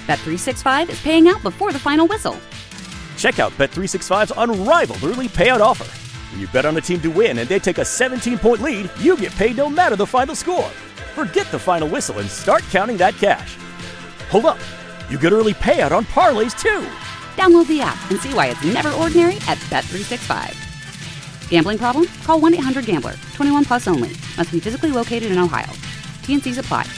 Bet365 is paying out before the final whistle. Check out Bet365's unrivaled early payout offer. When you bet on a team to win and they take a 17-point lead, you get paid no matter the final score. Forget the final whistle and start counting that cash. Hold up. You get early payout on parlays, too. Download the app and see why it's never ordinary at Bet365. Gambling problem? Call 1-800-GAMBLER. 21 plus only. Must be physically located in Ohio. T&Cs apply.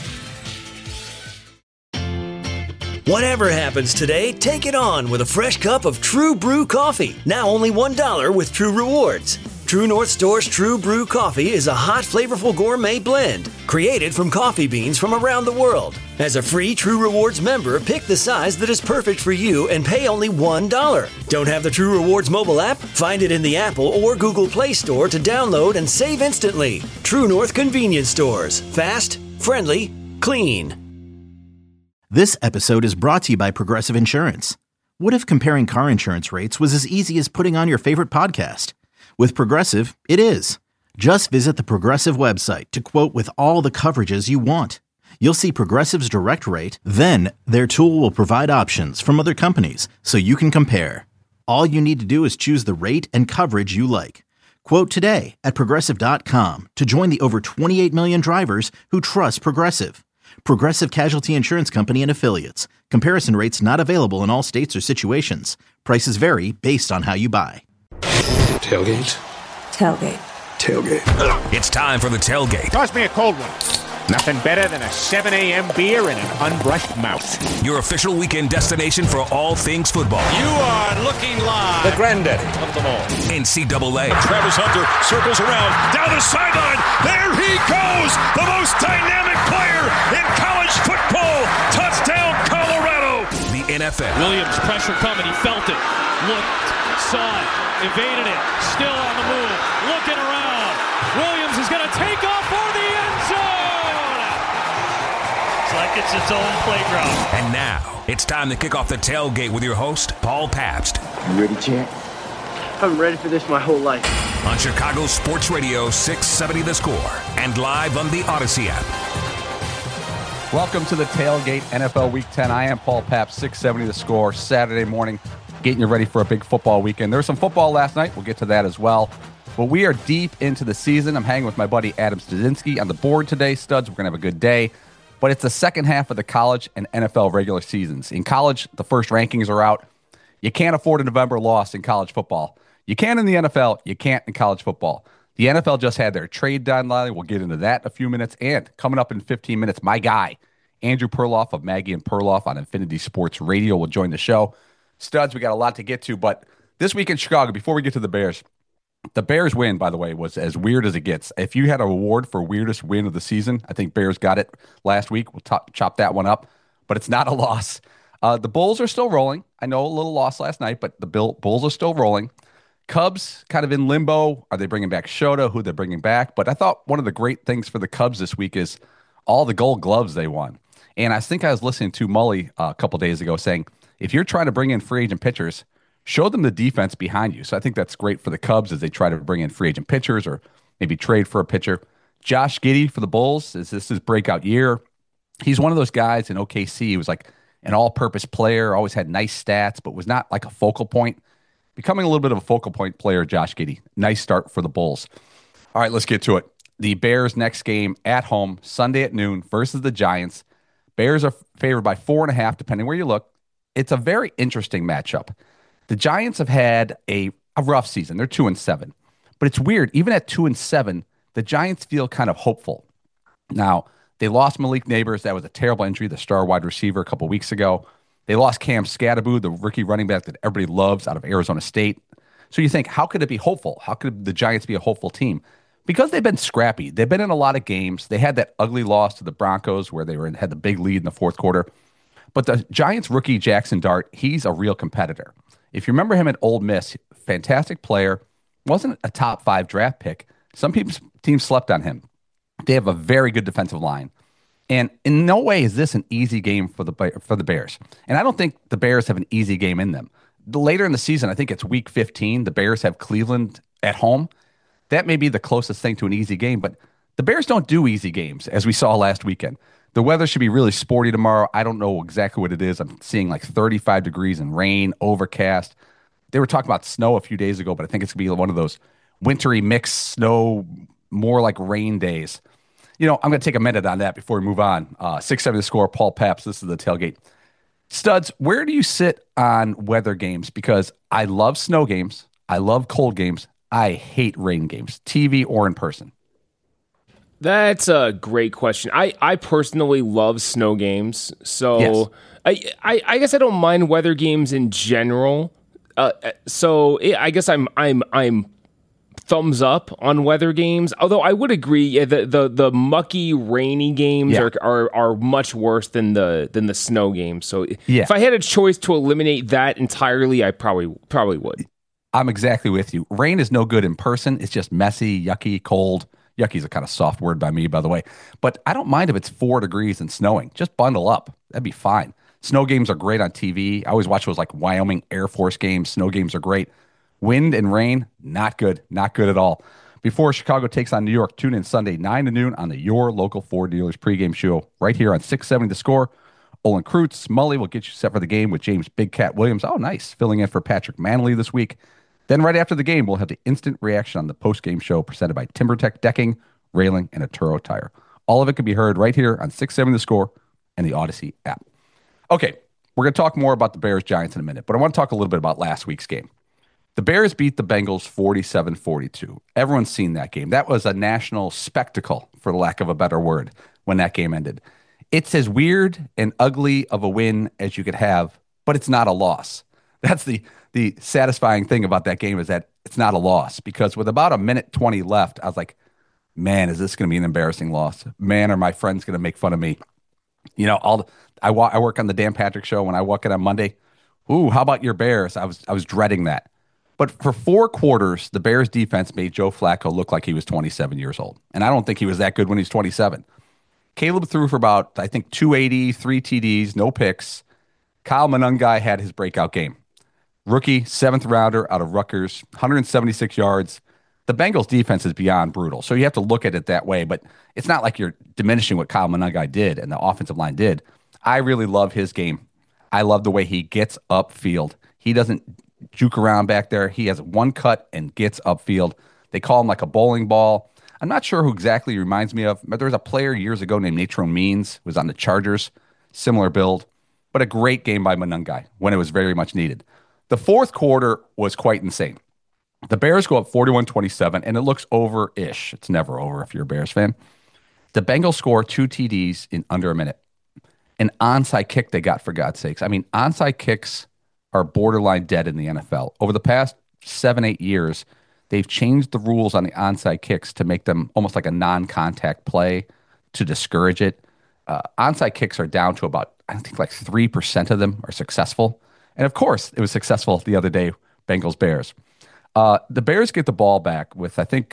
Whatever happens today, take it on with a fresh cup of True Brew coffee. Now only $1 with True Rewards. True North Store's True Brew coffee is a hot, flavorful gourmet blend created from coffee beans from around the world. As a free True Rewards member, pick the size that is perfect for you and pay only $1. Don't have the True Rewards mobile app? Find it in the Apple or Google Play Store to download and save instantly. True North Convenience Stores. Fast, friendly, clean. This episode is brought to you by Progressive Insurance. What if comparing car insurance rates was as easy as putting on your favorite podcast? With Progressive, it is. Just visit the Progressive website to quote with all the coverages you want. You'll see Progressive's direct rate, then their tool will provide options from other companies so you can compare. All you need to do is choose the rate and coverage you like. Quote today at Progressive.com to join the over 28 million drivers who trust Progressive. Progressive Casualty Insurance Company and Affiliates. Comparison rates not available in all states or situations. Prices vary based on how you buy. Tailgate. Tailgate. Tailgate. It's time for the tailgate. Toss me a cold one. Nothing better than a 7 a.m. beer and an unbrushed mouth. Your official weekend destination for all things football. You are looking live. The granddaddy of them all. NCAA. Travis Hunter circles around, down the sideline. There he goes. The most dynamic player in college football. Touchdown, Colorado. The NFL. Williams, pressure coming. He felt it. Looked, saw it, evaded it. Still on the move. Looking around. Williams is going to take off for the end zone. It's like it's its own playground. And now, it's time to kick off the tailgate with your host, Paul Pabst. You ready, champ? I'm ready for this my whole life. On Chicago Sports Radio 670 The Score and live on the Odyssey app. Welcome to the Tailgate NFL Week 10. I am Paul Pabst, 670 The Score, Saturday morning, getting you ready for a big football weekend. There was some football last night. We'll get to that as well. But we are deep into the season. I'm hanging with my buddy Adam Studzinski on the board today. Studs, we're going to have a good day. But it's the second half of the college and NFL regular seasons. In college, the first rankings are out. You can't afford a November loss in college football. You can in the NFL. You can't in college football. The NFL just had their trade deadline. We'll get into that in a few minutes. And coming up in 15 minutes, my guy, Andrew Perloff of Maggie and Perloff on Infinity Sports Radio will join the show. Studs, we got a lot to get to. But this week in Chicago, before we get to the Bears win, by the way, was as weird as it gets. If you had an award for weirdest win of the season, I think Bears got it last week. We'll chop that one up, but it's not a loss. The Bulls are still rolling. I know a little loss last night, but the Bulls are still rolling. Cubs kind of in limbo. Are they bringing back Shota? Who they're bringing back? But I thought one of the great things for the Cubs this week is all the Gold Gloves they won. And I think I was listening to Mully a couple days ago saying, if you're trying to bring in free agent pitchers, show them the defense behind you. So I think that's great for the Cubs as they try to bring in free agent pitchers or maybe trade for a pitcher. Josh Giddey for the Bulls, is this his breakout year? He's one of those guys in OKC. He was like an all-purpose player, always had nice stats, but was not like a focal point. Becoming a little bit of a focal point player, Josh Giddey. Nice start for the Bulls. All right, let's get to it. The Bears' next game at home, Sunday at noon versus the Giants. Bears are favored by 4.5, depending where you look. It's a very interesting matchup. The Giants have had a rough season. They're 2-7. But it's weird. Even at 2-7, the Giants feel kind of hopeful. Now, they lost Malik Neighbors. That was a terrible injury, the star wide receiver, a couple weeks ago. They lost Cam Scatterbo, the rookie running back that everybody loves out of Arizona State. So you think, how could it be hopeful? How could the Giants be a hopeful team? Because they've been scrappy. They've been in a lot of games. They had that ugly loss to the Broncos where they had the big lead in the fourth quarter. But the Giants rookie Jackson Dart, he's a real competitor. If you remember him at Ole Miss, fantastic player, wasn't a top 5 draft pick. Some teams slept on him. They have a very good defensive line. And in no way is this an easy game for the Bears. And I don't think the Bears have an easy game in them. Later in the season, I think it's week 15, the Bears have Cleveland at home. That may be the closest thing to an easy game, but the Bears don't do easy games, as we saw last weekend. The weather should be really sporty tomorrow. I don't know exactly what it is. I'm seeing like 35 degrees and rain, overcast. They were talking about snow a few days ago, but I think it's going to be one of those wintry mixed snow, more like rain days. I'm going to take a minute on that before we move on. 6-7 The Score, Paul Pabst. This is the Tailgate. Studs, where do you sit on weather games? Because I love snow games. I love cold games. I hate rain games, TV or in person. That's a great question. I personally love snow games, so yes. I guess I don't mind weather games in general. I guess I'm thumbs up on weather games. Although I would agree, the mucky, rainy games are much worse than the snow games. So if I had a choice to eliminate that entirely, I probably would. I'm exactly with you. Rain is no good in person. It's just messy, yucky, cold. Yucky is a kind of soft word by me, by the way. But I don't mind if it's 4 degrees and snowing. Just bundle up. That'd be fine. Snow games are great on TV. I always watch those like Wyoming Air Force games. Snow games are great. Wind and rain, not good. Not good at all. Before Chicago takes on New York, tune in Sunday 9 to noon on the Your Local Ford Dealers pregame show right here on 670 The Score. Olin Kreutz, Mully will get you set for the game with James Big Cat Williams. Oh, nice. Filling in for Patrick Manley this week. Then right after the game, we'll have the instant reaction on the post-game show presented by TimberTech Decking, Railing, and Atturo Tire. All of it can be heard right here on 670 The Score and the Odyssey app. Okay, we're going to talk more about the Bears-Giants in a minute, but I want to talk a little bit about last week's game. The Bears beat the Bengals 47-42. Everyone's seen that game. That was a national spectacle, for the lack of a better word, when that game ended. It's as weird and ugly of a win as you could have, but it's not a loss. That's the satisfying thing about that game, is that it's not a loss, because with about a minute 20 left, I was like, man, is this going to be an embarrassing loss? Man, are my friends going to make fun of me? I work on the Dan Patrick Show. When I walk in on Monday, ooh, how about your Bears? I was dreading that. But for 4 quarters, the Bears defense made Joe Flacco look like he was 27 years old. And I don't think he was that good when he was 27. Caleb threw for about, I think, 280, 3 TDs, no picks. Kyle Monangai had his breakout game. Rookie, 7th rounder out of Rutgers, 176 yards. The Bengals defense is beyond brutal, so you have to look at it that way. But it's not like you're diminishing what Kyle Monangai did and the offensive line did. I really love his game. I love the way he gets upfield. He doesn't juke around back there. He has one cut and gets upfield. They call him like a bowling ball. I'm not sure who exactly he reminds me of, but there was a player years ago named Natrone Means, who was on the Chargers, similar build, but a great game by Monangai when it was very much needed. The fourth quarter was quite insane. The Bears go up 41-27, and it looks over-ish. It's never over if you're a Bears fan. The Bengals score 2 TDs in under a minute. An onside kick they got, for God's sakes. I mean, onside kicks are borderline dead in the NFL. Over the past 7-8 years, they've changed the rules on the onside kicks to make them almost like a non-contact play to discourage it. Onside kicks are down to about, I think, like 3% of them are successful. And of course, it was successful the other day, Bengals-Bears. The Bears get the ball back with, I think,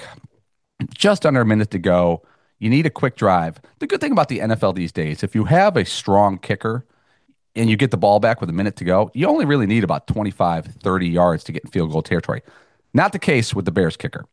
just under a minute to go. You need a quick drive. The good thing about the NFL these days, if you have a strong kicker and you get the ball back with a minute to go, you only really need about 25, 30 yards to get in field goal territory. Not the case with the Bears kicker.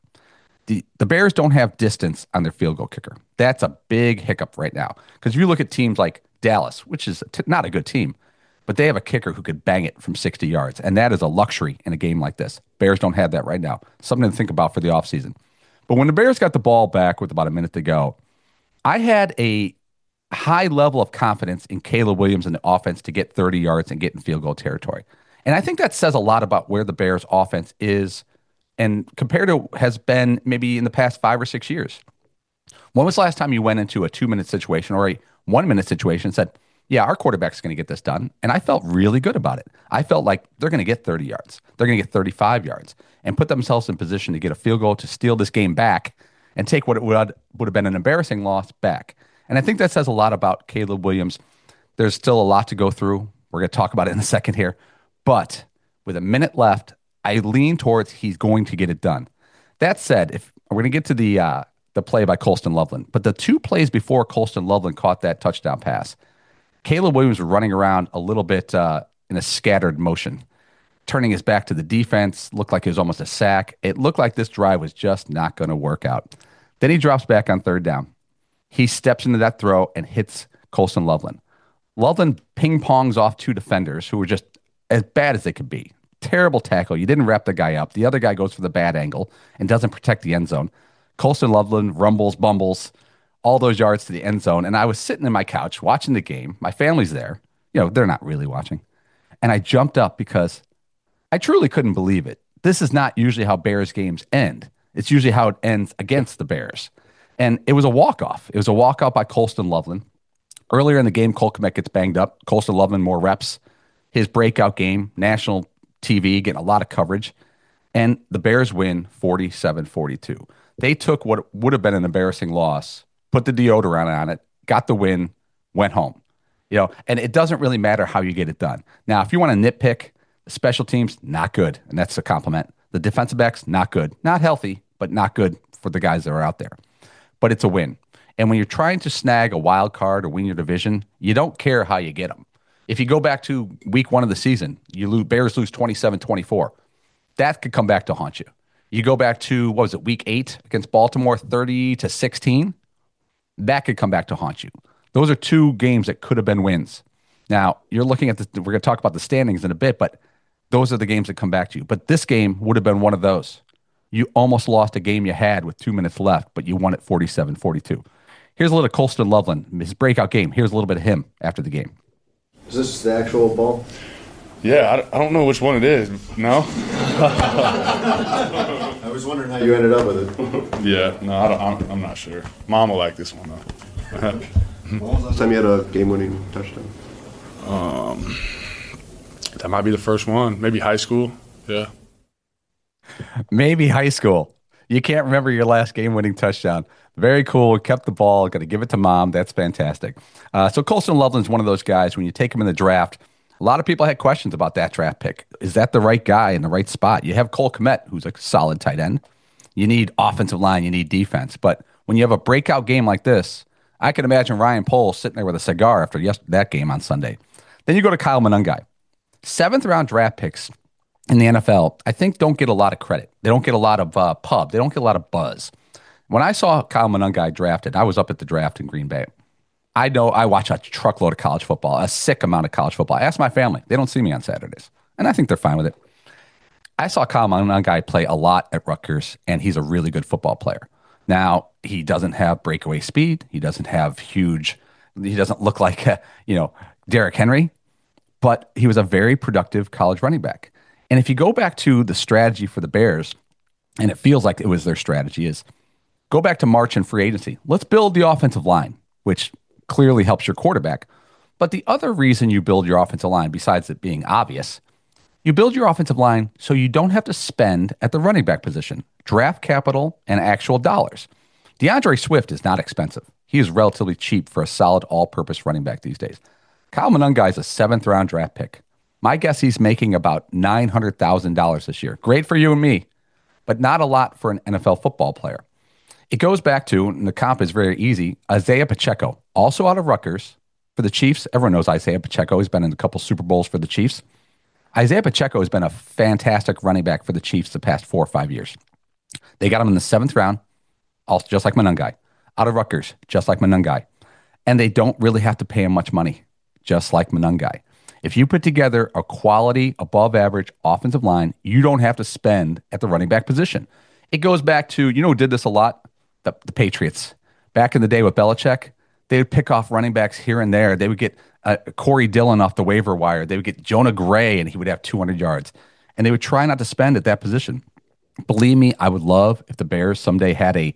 The Bears don't have distance on their field goal kicker. That's a big hiccup right now. Because if you look at teams like Dallas, which is not a good team, but they have a kicker who could bang it from 60 yards, and that is a luxury in a game like this. Bears don't have that right now. Something to think about for the offseason. But when the Bears got the ball back with about a minute to go, I had a high level of confidence in Caleb Williams and the offense to get 30 yards and get in field goal territory. And I think that says a lot about where the Bears offense is and compared to has been maybe in the past 5 or 6 years. When was the last time you went into a 2-minute situation or a 1-minute situation and said, yeah, our quarterback's going to get this done? And I felt really good about it. I felt like they're going to get 30 yards. They're going to get 35 yards and put themselves in position to get a field goal to steal this game back and take what it would have been an embarrassing loss back. And I think that says a lot about Caleb Williams. There's still a lot to go through. We're going to talk about it in a second here. But with a minute left, I lean towards he's going to get it done. That said, if we're going to get to the play by Colston Loveland, but the 2 plays before Colston Loveland caught that touchdown pass, Caleb Williams was running around a little bit in a scattered motion, turning his back to the defense, looked like it was almost a sack. It looked like this drive was just not going to work out. Then he drops back on 3rd down. He steps into that throw and hits Colston Loveland. Loveland ping-pongs off 2 defenders who were just as bad as they could be. Terrible tackle. You didn't wrap the guy up. The other guy goes for the bad angle and doesn't protect the end zone. Colston Loveland rumbles, bumbles, all those yards to the end zone. And I was sitting in my couch watching the game. My family's there. They're not really watching. And I jumped up because I truly couldn't believe it. This is not usually how Bears games end. It's usually how it ends against the Bears. And it was a walk-off. It was a walk-off by Colston Loveland. Earlier in the game, Cole Kmet gets banged up. Colston Loveland, more reps. His breakout game, national TV, getting a lot of coverage. And the Bears win 47-42. They took what would have been an embarrassing loss, put the deodorant on it, got the win, went home. And it doesn't really matter how you get it done. Now, if you want to nitpick, the special teams, not good. And that's a compliment. The defensive backs, not good. Not healthy, but not good for the guys that are out there. But it's a win. And when you're trying to snag a wild card or win your division, you don't care how you get them. If you go back to week 1 of the season, Bears lose 27-24. That could come back to haunt you. You go back to, week 8 against Baltimore, 30-16. That could come back to haunt you. Those are 2 games that could have been wins. Now, you're looking at we're going to talk about the standings in a bit, but those are the games that come back to you. But this game would have been one of those. You almost lost a game you had with 2 minutes left, but you won it 47-42. Here's a little Colston Loveland, his breakout game. Here's a little bit of him after the game. Is this the actual ball? Yeah, I don't know which one it is. No? I was wondering how you ended up with it. Yeah, no, I'm not sure. Mom will like this one, though. When was the last time you had a game-winning touchdown? That might be the first one. Maybe high school. Yeah. Maybe high school. You can't remember your last game-winning touchdown. Very cool. Kept the ball. Got to give it to mom. That's fantastic. So Colston Loveland's one of those guys, when you take him in the draft, a lot of people had questions about that draft pick. Is that the right guy in the right spot? You have Cole Kmet, who's a solid tight end. You need offensive line. You need defense. But when you have a breakout game like this, I can imagine Ryan Poles sitting there with a cigar after that game on Sunday. Then you go to Kyle Monangai. 7th-round draft picks in the NFL, I think, don't get a lot of credit. They don't get a lot of pub. They don't get a lot of buzz. When I saw Kyle Monangai drafted, I was up at the draft in Green Bay. I know I watch a truckload of college football, a sick amount of college football. I ask my family. They don't see me on Saturdays, and I think they're fine with it. I saw Kyle Monangai play a lot at Rutgers, and he's a really good football player. Now, he doesn't have breakaway speed. He doesn't look like, Derrick Henry, but he was a very productive college running back. And if you go back to the strategy for the Bears, and it feels like it was their strategy, is go back to March and free agency. Let's build the offensive line, which clearly helps your quarterback. But the other reason you build your offensive line, besides it being obvious, you build your offensive line so you don't have to spend at the running back position, draft capital and actual dollars. DeAndre Swift is not expensive. He is relatively cheap for a solid all-purpose running back these days. Kyle Monangai is a 7th-round draft pick. My guess he's making about $900,000 this year. Great for you and me, but not a lot for an NFL football player. It goes back to, and the comp is very easy, Isaiah Pacheco, also out of Rutgers for the Chiefs. Everyone knows Isaiah Pacheco. He's been in a couple Super Bowls for the Chiefs. Isaiah Pacheco has been a fantastic running back for the Chiefs the past 4 or 5 years. They got him in the 7th round, also just like Monangai. Out of Rutgers, just like Monangai. And they don't really have to pay him much money, just like Monangai. If you put together a quality, above-average offensive line, you don't have to spend at the running back position. It goes back to, who did this a lot? The Patriots. Back in the day with Belichick, they would pick off running backs here and there. They would get Corey Dillon off the waiver wire. They would get Jonah Gray, and he would have 200 yards. And they would try not to spend at that position. Believe me, I would love if the Bears someday had a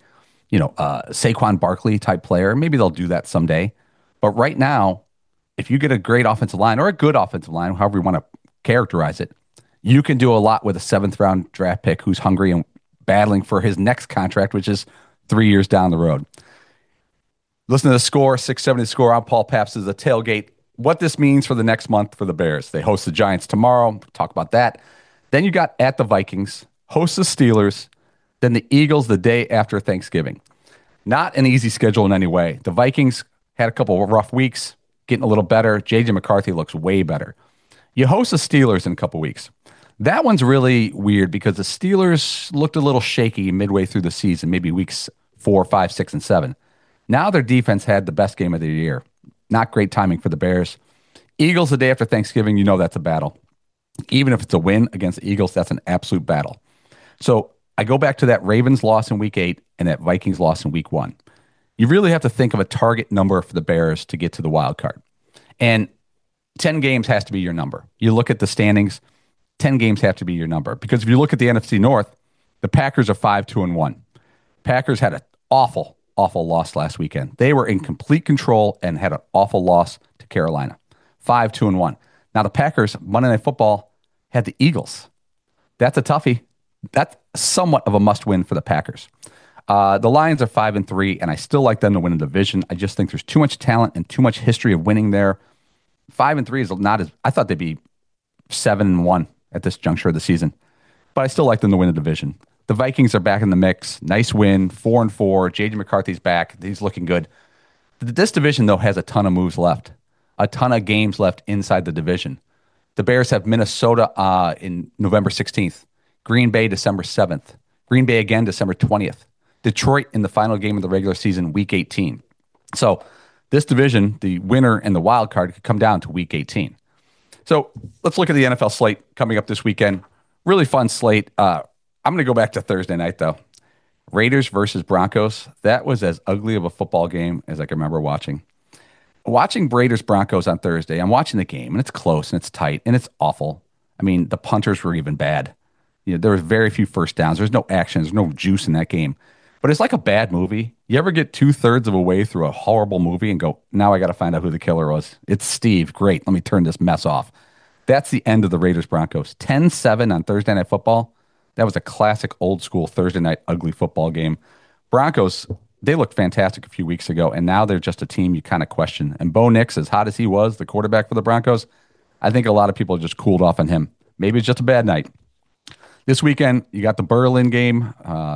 Saquon Barkley type player. Maybe they'll do that someday. But right now, if you get a great offensive line or a good offensive line, however you want to characterize it, you can do a lot with a 7th-round draft pick who's hungry and battling for his next contract, which is 3 years down the road. Listen to the Score, 670 The Score. I'm Paul Pabst. This is the Tailgate. What this means for the next month for the Bears. They host the Giants tomorrow. We'll talk about that. Then you got at the Vikings, host the Steelers, then the Eagles the day after Thanksgiving. Not an easy schedule in any way. The Vikings had a couple of rough weeks, getting a little better. J.J. McCarthy looks way better. You host the Steelers in a couple weeks. That one's really weird because the Steelers looked a little shaky midway through the season, maybe weeks 4, 5, 6, and 7. Now their defense had the best game of the year. Not great timing for the Bears. Eagles the day after Thanksgiving, that's a battle. Even if it's a win against the Eagles, that's an absolute battle. So I go back to that Ravens loss in week 8 and that Vikings loss in week 1. You really have to think of a target number for the Bears to get to the wild card. And 10 games has to be your number. You look at the standings, 10 games have to be your number. Because if you look at the NFC North, the Packers are 5-2-1. Packers had an awful loss last weekend. They were in complete control and had an awful loss to Carolina. 5-2-1. Now the Packers, Monday Night Football, had the Eagles. That's a toughie. That's somewhat of a must-win for the Packers. The Lions are 5-3, and I still like them to win a division. I just think there's too much talent and too much history of winning there. 5-3 is not as I thought they'd be 7-1 at this juncture of the season, but I still like them to win a division. The Vikings are back in the mix. Nice win, 4-4. J.J. McCarthy's back. He's looking good. This division, though, has a ton of moves left, a ton of games left inside the division. The Bears have Minnesota in November 16th, Green Bay December 7th, Green Bay again December 20th, Detroit in the final game of the regular season, Week 18. So this division, the winner and the wild card, could come down to Week 18. So let's look at the NFL slate coming up this weekend. Really fun slate. I'm going to go back to Thursday night, though. Raiders versus Broncos. That was as ugly of a football game as I can remember watching. Watching Raiders-Broncos on Thursday, I'm watching the game, and it's close, and it's tight, and it's awful. I mean, the punters were even bad. There was very few first downs. There's no action. There's no juice in that game. But it's like a bad movie. You ever get 2/3 of a way through a horrible movie and go, now I got to find out who the killer was? It's Steve. Great. Let me turn this mess off. That's the end of the Raiders-Broncos. 10-7 on Thursday Night Football. That was a classic old-school Thursday night ugly football game. Broncos, they looked fantastic a few weeks ago, and now they're just a team you kind of question. And Bo Nix, as hot as he was, the quarterback for the Broncos, I think a lot of people just cooled off on him. Maybe it's just a bad night. This weekend, you got the Berlin game,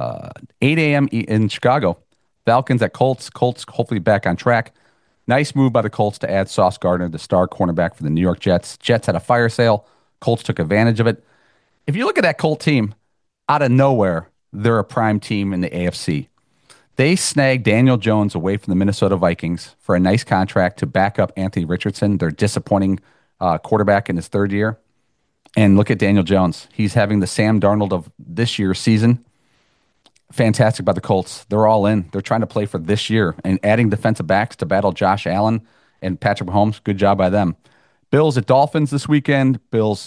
8 a.m. in Chicago. Falcons at Colts. Colts hopefully back on track. Nice move by the Colts to add Sauce Gardner, the star cornerback for the New York Jets. Jets had a fire sale. Colts took advantage of it. If you look at that Colt team, out of nowhere, they're a prime team in the AFC. They snagged Daniel Jones away from the Minnesota Vikings for a nice contract to back up Anthony Richardson, their disappointing quarterback in his third year. And look at Daniel Jones. He's having the Sam Darnold of this year's season. Fantastic by the Colts. They're all in. They're trying to play for this year and adding defensive backs to battle Josh Allen and Patrick Mahomes. Good job by them. Bills at Dolphins this weekend. Bills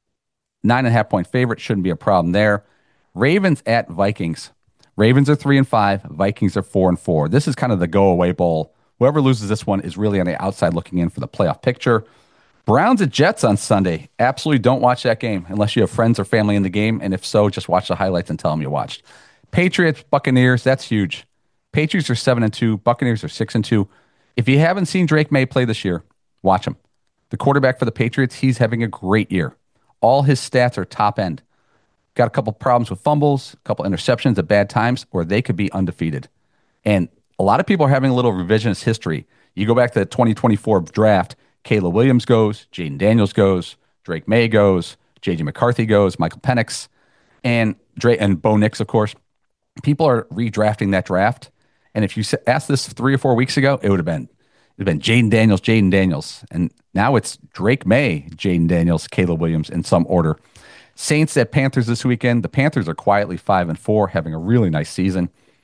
9.5-point favorite. Shouldn't be a problem there. Ravens at Vikings. Ravens are 3-5. Vikings are 4-4. This is kind of the go-away bowl. Whoever loses this one is really on the outside looking in for the playoff picture. Browns at Jets on Sunday. Absolutely don't watch that game unless you have friends or family in the game. And if so, just watch the highlights and tell them you watched. Patriots, Buccaneers, that's huge. Patriots are 7-2. Buccaneers are 6-2. If you haven't seen Drake May play this year, watch him. The quarterback for the Patriots, he's having a great year. All his stats are top end. Got a couple problems with fumbles, a couple interceptions at bad times, or they could be undefeated. And a lot of people are having a little revisionist history. You go back to the 2024 draft, Caleb Williams goes, Jaden Daniels goes, Drake May goes, J.J. McCarthy goes, Michael Penix, and Bo Nix, of course. People are redrafting that draft. And if you asked this 3 or 4 weeks ago, it would have been Jaden Daniels. And now it's Drake May, Jaden Daniels, Caleb Williams in some order. Saints at Panthers this weekend. The Panthers are quietly 5-4, having a really nice season.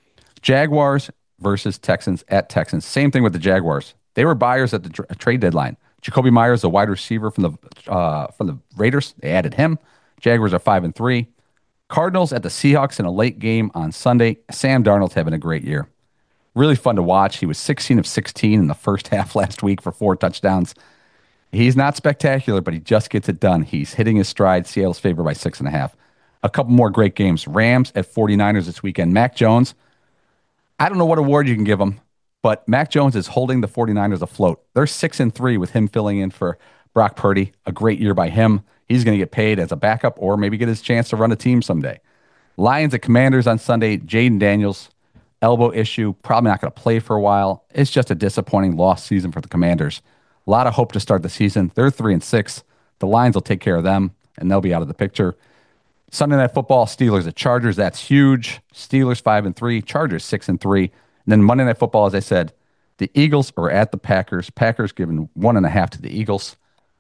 Jaguars versus Texans at Texans. Same thing with the Jaguars. They were buyers at the trade deadline. Jacoby Myers, a wide receiver from the Raiders, they added him. Jaguars are 5-3. Cardinals at the Seahawks in a late game on Sunday. Sam Darnold's having a great year. Really fun to watch. He was 16 of 16 in the first half last week for 4 touchdowns. He's not spectacular, but he just gets it done. He's hitting his stride. Seattle's favored by 6.5. A couple more great games. Rams at 49ers this weekend. Mac Jones, I don't know what award you can give him, but Mac Jones is holding the 49ers afloat. They're 6-3 with him filling in for Brock Purdy. A great year by him. He's going to get paid as a backup or maybe get his chance to run a team someday. Lions at Commanders on Sunday. Jaden Daniels, elbow issue, probably not going to play for a while. It's just a disappointing lost season for the Commanders. A lot of hope to start the season. They're 3-6. The Lions will take care of them, and they'll be out of the picture. Sunday Night Football, Steelers at Chargers. That's huge. Steelers 5-3. Chargers 6-3. And then Monday Night Football, as I said, The Eagles are at the Packers. Packers giving 1.5 to the Eagles.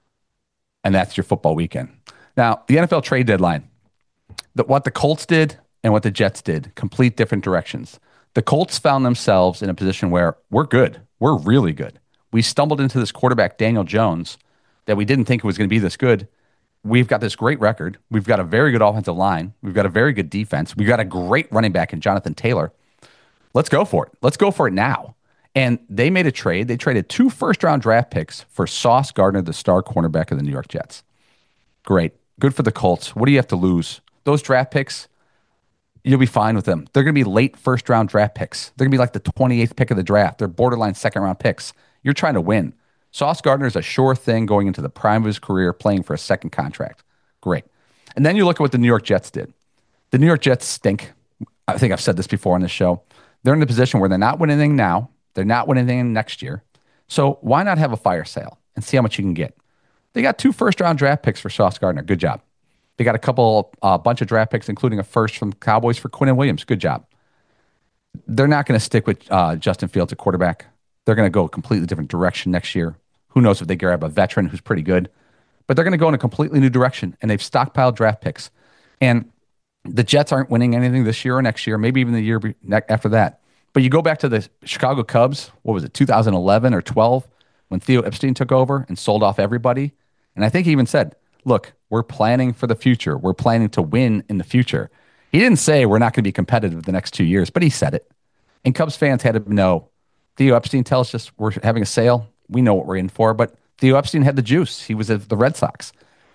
And that's your football weekend. Now, the NFL trade deadline. What the Colts did and what the Jets did, complete different directions. The Colts found themselves in a position where we're good. We're really good. We stumbled into this quarterback, Daniel Jones, that we didn't think was going to be this good. We've got this great record. We've got a very good offensive line. We've got a very good defense. We've got a great running back in Jonathan Taylor. Let's go for it. Let's go for it now. And they made a trade. They traded 2 first-round draft picks for Sauce Gardner, the star cornerback of the New York Jets. Great. Good for the Colts. What do you have to lose? Those draft picks, you'll be fine with them. They're going to be late first-round draft picks. They're going to be like the 28th pick of the draft. They're borderline second-round picks. You're trying to win. Sauce Gardner is a sure thing going into the prime of his career, playing for a second contract. Great. And then you look at what the New York Jets did. The New York Jets stink. I think I've said this before on this show. They're in a position where they're not winning anything now. They're not winning anything next year. So why not have a fire sale and see how much you can get? They got 2 first-round draft picks for Sauce Gardner. Good job. They got a bunch of draft picks, including a first from the Cowboys for Quinnen Williams. Good job. They're not going to stick with Justin Fields at quarterback. They're going to go a completely different direction next year. Who knows if they grab a veteran who's pretty good. But they're going to go in a completely new direction, and they've stockpiled draft picks. And the Jets aren't winning anything this year or next year, maybe even the year after that. But you go back to the Chicago Cubs, what was it, 2011 or 12, when Theo Epstein took over and sold off everybody. And I think he even said, look, we're planning for the future. We're planning to win in the future. He didn't say we're not going to be competitive the next 2 years, but he said it. And Cubs fans had to know, Theo Epstein tells us we're having a sale. We know what we're in for, but Theo Epstein had the juice. He was at the Red Sox.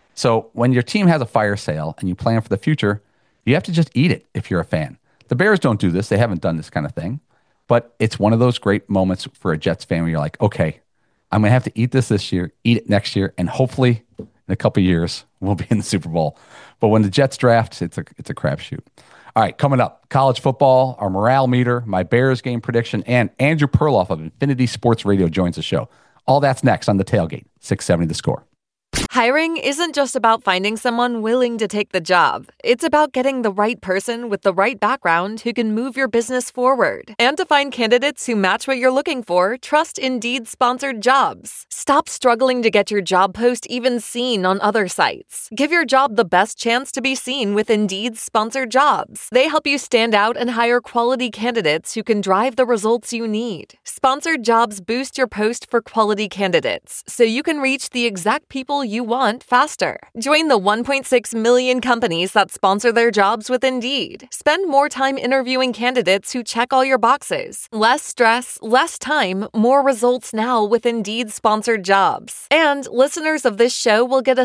So when your team has a fire sale and you plan for the future, you have to just eat it if you're a fan. The Bears don't do this. They haven't done this kind of thing. But it's one of those great moments for a Jets fan where you're like, okay, I'm going to have to eat this year, eat it next year, and hopefully in a couple of years, we'll be in the Super Bowl. But when the Jets draft, it's a crapshoot. All right, coming up, college football, our morale meter, my Bears game prediction, and Andrew Perloff of Infinity Sports Radio joins the show. All that's next on The Tailgate, 670 The Score. Hiring isn't just about finding someone willing to take the job. It's about getting the right person with the right background who can move your business forward. And to find candidates who match what you're looking for, trust Indeed-sponsored jobs. Stop struggling to get your job post even seen on other sites. Give your job the best chance to be seen with Indeed-sponsored jobs. They help you stand out and hire quality candidates who can drive the results you need. Sponsored jobs boost your post for quality candidates, so you can reach the exact people you want faster. Join the 1.6 million companies that sponsor their jobs with Indeed. Spend more time interviewing candidates who check all your boxes. Less stress, less time, more results now with Indeed-sponsored jobs. And listeners of this show will get a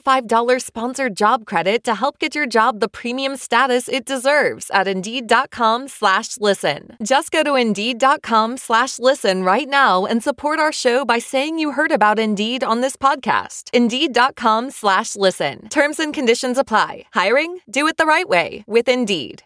$75 sponsored job credit to help get your job the premium status it deserves at Indeed.com/listen. Just go to Indeed.com/listen right now and support our show by saying you heard about Indeed on this podcast. Indeed.com/listen. Terms and conditions apply. Hiring? Do it the right way with Indeed.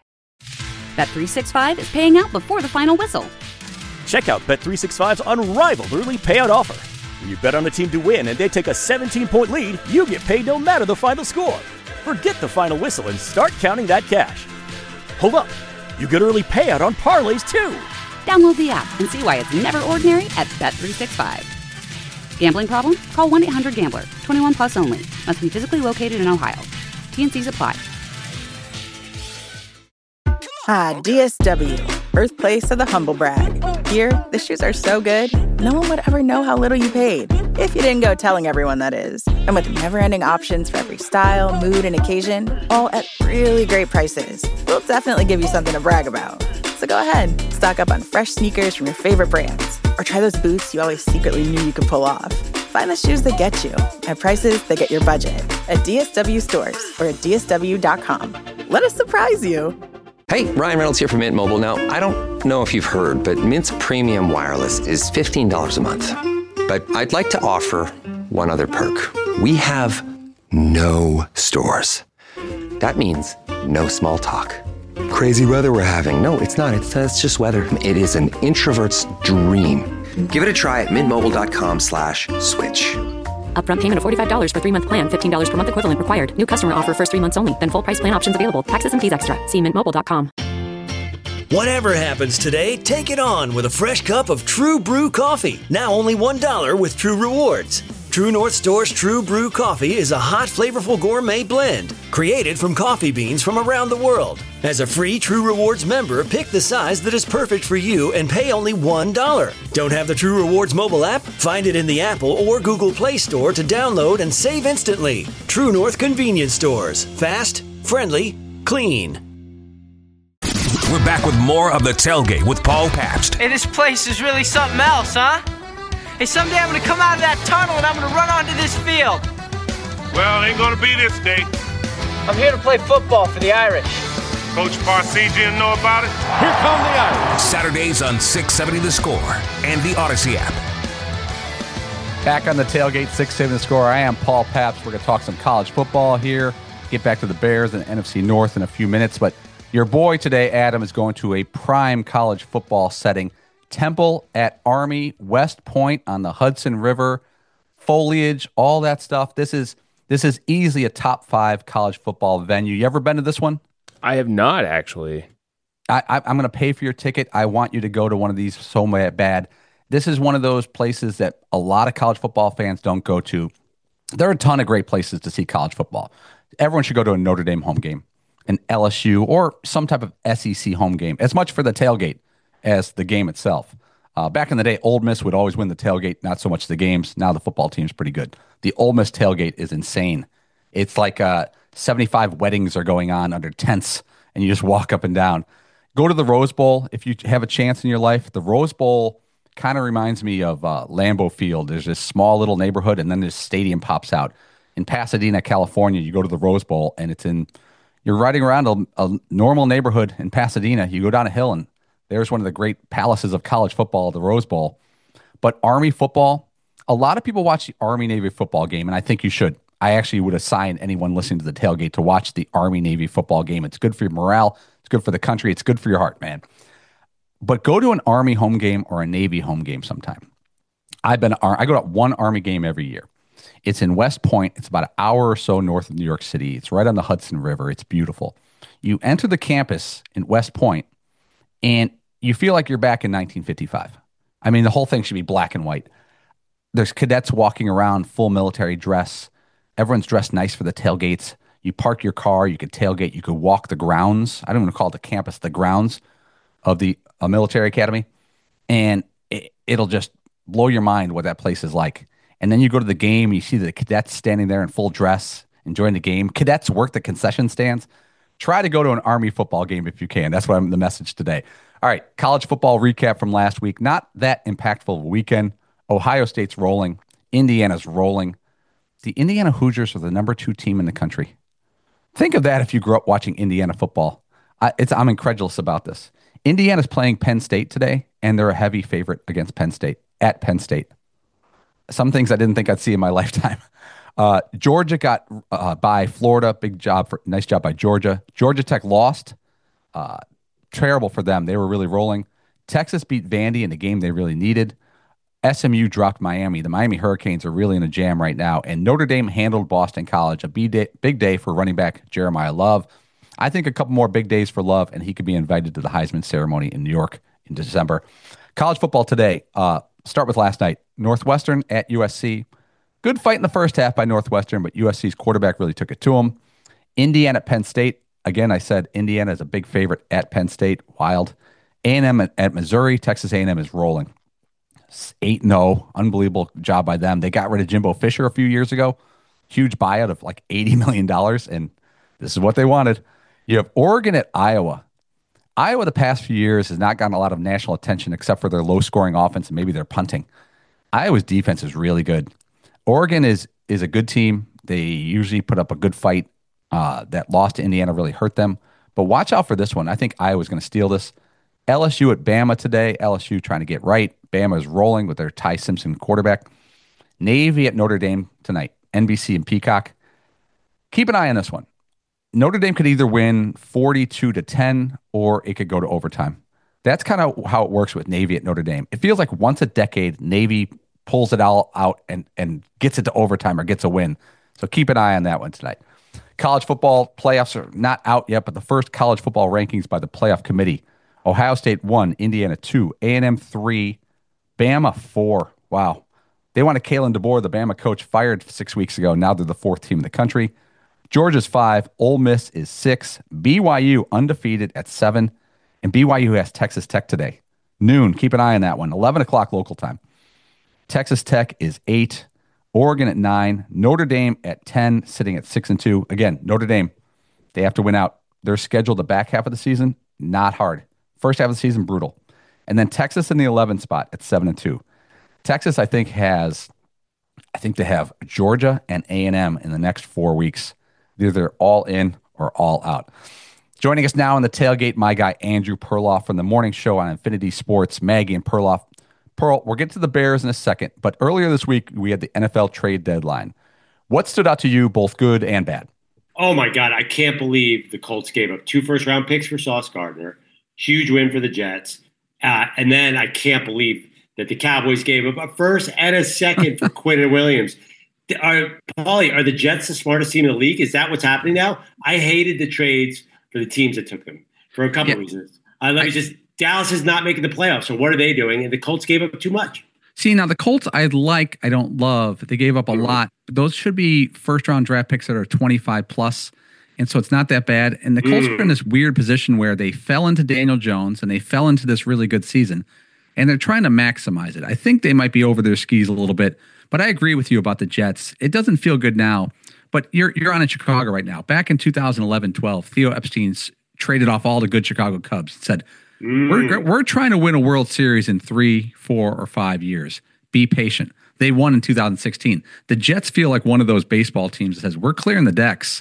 Bet365 is paying out before the final whistle. Check out Bet365's unrivaled early payout offer. When you bet on a team to win and they take a 17-point lead, you get paid no matter the final score. Forget the final whistle and start counting that cash. Hold up. You get early payout on parlays too. Download the app and see why it's never ordinary at Bet365. Gambling problem? Call 1-800-GAMBLER. 21 plus only. Must be physically located in Ohio. T&Cs apply. Ah, DSW, birthplace of the humble brag. Here, the shoes are so good, no one would ever know how little you paid. If you didn't go telling everyone, that is. And with never-ending options for every style, mood, and occasion, all at really great prices, we'll definitely give you something to brag about. So go ahead, stock up on fresh sneakers from your favorite brands, or try those boots you always secretly knew you could pull off. Find the shoes that get you at prices that get your budget at DSW stores or at DSW.com. Let us surprise you. Hey, Ryan Reynolds here from Mint Mobile. Now, I don't know if you've heard, but Mint's premium wireless is $15 a month. But I'd like to offer one other perk. We have no stores. That means no small talk. Crazy weather we're having. No, it's not. It's just weather. It is an introvert's dream. Give it a try at mintmobile.com/switch. Upfront payment of $45 for 3-month plan. $15 per month equivalent required. New customer offer first 3 months only. Then full price plan options available. Taxes and fees extra. See mintmobile.com. Whatever happens today, take it on with a fresh cup of True Brew coffee. Now only $1 with True Rewards. True North Store's True Brew coffee is a hot, flavorful gourmet blend created from coffee beans from around the world. As a free True Rewards member, pick the size that is perfect for you and pay only $1. Don't have the True Rewards mobile app? Find it in the Apple or Google Play Store to download and save instantly. True North Convenience Stores. Fast, friendly, clean. We're back with more of The Tailgate with Paul Pabst. Hey, this place is really something else, huh? Hey, someday I'm going to come out of that tunnel and I'm going to run onto this field. Well, it ain't going to be this day. I'm here to play football for the Irish. Coach Parsegian know about it? Here come the Irish. Saturdays on 670 The Score and the Odyssey app. Back on the Tailgate, 670 The Score. I am Paul Pabst. We're going to talk some college football here. Get back to the Bears and NFC North in a few minutes. But your boy today, Adam, is going to a prime college football setting. Temple at Army, West Point on the Hudson River, foliage, all that stuff. This is easily a top 5 college football venue. You ever been to this one? I have not, actually. I'm going to pay for your ticket. I want you to go to one of these so bad. This is one of those places that a lot of college football fans don't go to. There are a ton of great places to see college football. Everyone should go to a Notre Dame home game, an LSU, or some type of SEC home game, as much for the tailgate as the game itself. Back in the day, Ole Miss would always win the tailgate, not so much the games. Now the football team's pretty good. The Ole Miss tailgate is insane. It's like 75 weddings are going on under tents, and you just walk up and down. Go to the Rose Bowl if you have a chance in your life. The Rose Bowl kind of reminds me of Lambeau Field. There's this small little neighborhood, and then this stadium pops out. In Pasadena, California, you go to the Rose Bowl, and you're riding around a normal neighborhood in Pasadena. You go down a hill, and there's one of the great palaces of college football, the Rose Bowl. But Army football, a lot of people watch the Army-Navy football game, and I think you should. I actually would assign anyone listening to the tailgate to watch the Army-Navy football game. It's good for your morale. It's good for the country. It's good for your heart, man. But go to an Army home game or a Navy home game sometime. I go to one Army game every year. It's in West Point. It's about an hour or so north of New York City. It's right on the Hudson River. It's beautiful. You enter the campus in West Point, and you feel like you're back in 1955. I mean, the whole thing should be black and white. There's cadets walking around full military dress. Everyone's dressed nice for the tailgates. You park your car. You could tailgate. You could walk the grounds. I don't want to call it the campus, the grounds of the military academy. And it'll just blow your mind what that place is like. And then you go to the game. You see the cadets standing there in full dress, enjoying the game. Cadets work the concession stands. Try to go to an Army football game if you can. That's what the message today. All right, college football recap from last week. Not that impactful of a weekend. Ohio State's rolling. Indiana's rolling. The Indiana Hoosiers are the number 2 team in the country. Think of that if you grew up watching Indiana football. I'm incredulous about this. Indiana's playing Penn State today, and they're a heavy favorite against Penn State, at Penn State. Some things I didn't think I'd see in my lifetime. Georgia got by Florida. Nice job by Georgia. Georgia Tech lost. Terrible for them. They were really rolling. Texas beat Vandy in a game they really needed. SMU dropped Miami. The Miami Hurricanes are really in a jam right now. And Notre Dame handled Boston College. A big day for running back Jeremiah Love. I think a couple more big days for Love, and he could be invited to the Heisman ceremony in New York in December. College football today. Start with last night. Northwestern at USC. Good fight in the first half by Northwestern, but USC's quarterback really took it to them. Indiana at Penn State. Again, I said Indiana is a big favorite at Penn State. Wild. A&M at Missouri. Texas A&M is rolling. 8-0. Unbelievable job by them. They got rid of Jimbo Fisher a few years ago. Huge buyout of like $80 million, and this is what they wanted. You have Oregon at Iowa. Iowa the past few years has not gotten a lot of national attention except for their low-scoring offense and maybe their punting. Iowa's defense is really good. Oregon is a good team. They usually put up a good fight. That loss to Indiana really hurt them. But watch out for this one. I think Iowa's going to steal this. LSU at Bama today. LSU trying to get right. Bama is rolling with their Ty Simpson quarterback. Navy at Notre Dame tonight. NBC and Peacock. Keep an eye on this one. Notre Dame could either win 42-10 or it could go to overtime. That's kind of how it works with Navy at Notre Dame. It feels like once a decade, Navy pulls it all out and gets it to overtime or gets a win. So keep an eye on that one tonight. College football playoffs are not out yet, but the first college football rankings by the playoff committee Ohio State 1, Indiana 2, A&M 3, Bama 4. Wow. They wanted Kalen DeBoer, the Bama coach, fired 6 weeks ago. Now they're the 4th team in the country. Georgia's 5, Ole Miss is 6, BYU undefeated at 7, and BYU has Texas Tech today. Noon, keep an eye on that one, 11 o'clock local time. Texas Tech is 8, Oregon at 9, Notre Dame at 10, sitting at 6-2. Again, Notre Dame, they have to win out. They're scheduled the back half of the season, not hard. First half of the season, brutal. And then Texas in the 11th spot at 7-2. Texas, I think they have Georgia and A&M in the next 4 weeks. Either they're all in or all out. Joining us now on the tailgate, my guy Andrew Perloff from the morning show on Infinity Sports. Maggie and Perloff. Pearl, we'll get to the Bears in a second, but earlier this week we had the NFL trade deadline. What stood out to you, both good and bad? Oh my God, I can't believe the Colts gave up 2 first-round picks for Sauce Gardner. Huge win for the Jets. And then I can't believe that the Cowboys gave up a first and a second for Quinnen Williams. Paulie, are the Jets the smartest team in the league? Is that what's happening now? I hated the trades for the teams that took them for a couple of reasons. Dallas is not making the playoffs, so what are they doing? And the Colts gave up too much. See, now the Colts I don't love. They gave up a lot. Those should be first-round draft picks that are 25 plus, and so it's not that bad. And the Colts are in this weird position where they fell into Daniel Jones and they fell into this really good season, and they're trying to maximize it. I think they might be over their skis a little bit, but I agree with you about the Jets. It doesn't feel good now, but you're on in Chicago right now. Back in 2011-12, Theo Epstein's traded off all the good Chicago Cubs and said, we're trying to win a World Series in 3, 4, or 5 years. Be patient. They won in 2016. The Jets feel like one of those baseball teams that says, we're clearing the decks,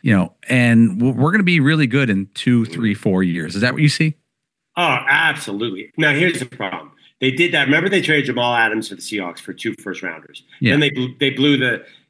and we're going to be really good in 2, 3, 4 years. Is that what you see? Oh, absolutely. Now, here's the problem. They did that. Remember, they traded Jamal Adams to the Seahawks for 2 first-rounders. Yeah. Then they blew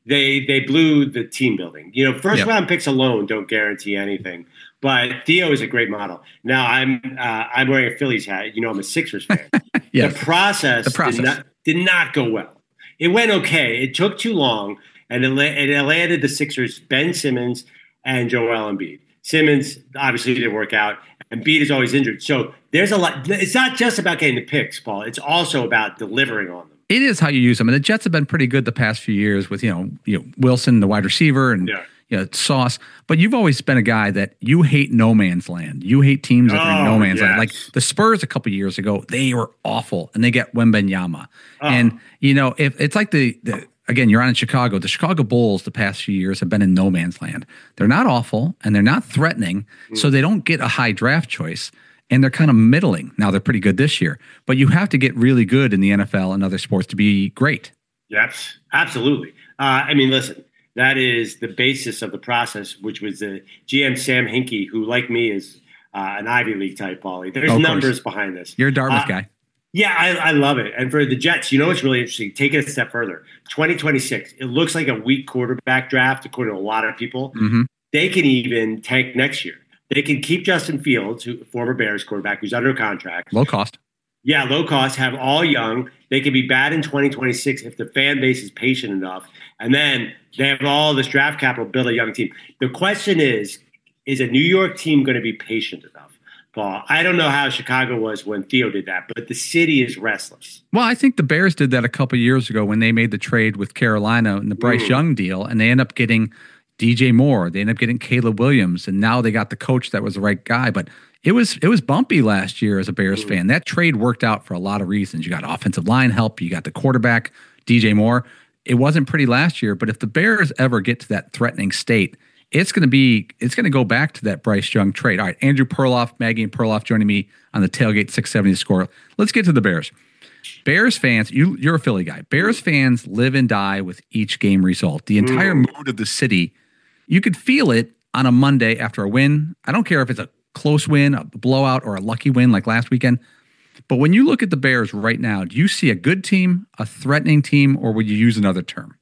the team building. First round picks alone don't guarantee anything. But Theo is a great model. Now I'm wearing a Phillies hat. I'm a Sixers fan. Yes. The process did not go well. It went okay. It took too long, and it landed the Sixers Ben Simmons and Joel Embiid. Simmons obviously didn't work out. Embiid is always injured. So there's a lot. It's not just about getting the picks, Paul. It's also about delivering on them. It is how you use them. And the Jets have been pretty good the past few years with, Wilson, the wide receiver, and Sauce. But you've always been a guy that you hate no man's land. You hate teams that are in no man's land. Like the Spurs a couple years ago, they were awful, and they get Wembanyama. And, if it's like again, you're on in Chicago. The Chicago Bulls the past few years have been in no man's land. They're not awful, and they're not threatening, so they don't get a high draft choice. And they're kind of middling. Now they're pretty good this year, but you have to get really good in the NFL and other sports to be great. Yes, absolutely. Listen, that is the basis of the process, which was the GM Sam Hinkie, who, like me, is an Ivy League type, Paulie. There's numbers behind this. You're a Dartmouth guy. Yeah, I love it. And for the Jets, what's really interesting? Take it a step further. 2026, it looks like a weak quarterback draft, according to a lot of people. Mm-hmm. They can even tank next year. They can keep Justin Fields, former Bears quarterback, who's under contract. Low cost. Yeah, low cost, have all young. They can be bad in 2026 if the fan base is patient enough. And then they have all this draft capital to build a young team. The question is a New York team going to be patient enough, Paul? I don't know how Chicago was when Theo did that, but the city is restless. Well, I think the Bears did that a couple years ago when they made the trade with Carolina and the Bryce Young deal, and they end up getting DJ Moore. They end up getting Caleb Williams, and now they got the coach that was the right guy. But it was bumpy last year as a Bears fan. That trade worked out for a lot of reasons. You got offensive line help. You got the quarterback, DJ Moore. It wasn't pretty last year, but if the Bears ever get to that threatening state, it's going to go back to that Bryce Young trade. All right, Andrew Perloff, Maggie and Perloff joining me on the Tailgate 670 Score. Let's get to the Bears. Bears fans, you're a Philly guy. Bears fans live and die with each game result. The entire mood of the city, you could feel it on a Monday after a win. I don't care if it's a close win, a blowout, or a lucky win like last weekend. But when you look at the Bears right now, do you see a good team, a threatening team, or would you use another term?